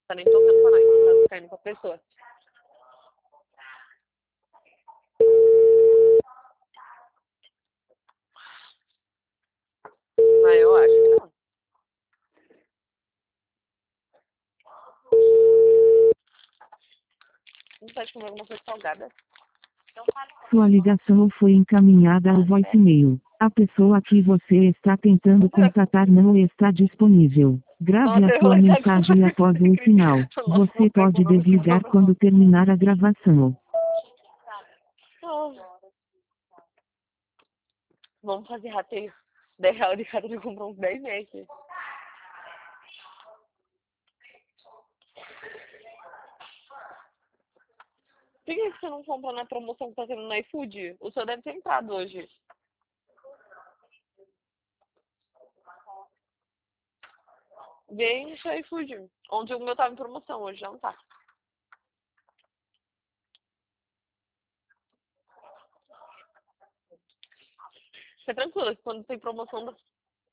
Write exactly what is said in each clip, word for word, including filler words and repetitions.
Tá nem tocando pra nós, tá caindo pra pessoa. Mas eu acho que não. Não pode comer alguma coisa salgada. Sua ligação foi encaminhada ao voicemail. A pessoa que você está tentando contatar não está disponível. Grave Nossa, a eu sua vou mensagem após o sinal. Nossa, Você pode desligar quando terminar a gravação. vamos fazer rateio. dez reais de cada, ele comprou uns dez Mac. Por que você não compra na promoção que tá tendo no iFood? O seu deve ter entrado hoje. Vem no iFood. Ontem o meu tava em promoção, hoje já não tá. Fica tranquilo, que quando tem promoção... Do...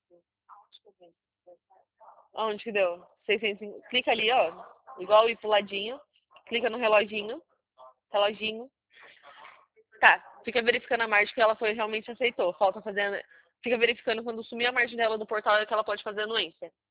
Aonde que deu? seiscentos. Clica ali, ó. Igual ir pro ladinho. Clica no reloginho. Reloginho. Tá, fica verificando a margem que ela foi realmente aceitou. Falta fazer... Fica verificando quando sumir a margem dela do portal que ela pode fazer anuência.